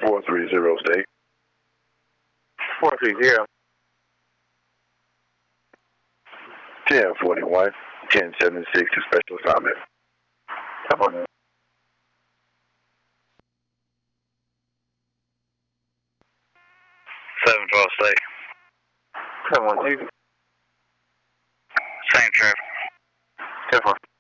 430 state. 430. 1041, 1076 to special assignment. Come on. 712 state. 712. Same traffic. 10-4.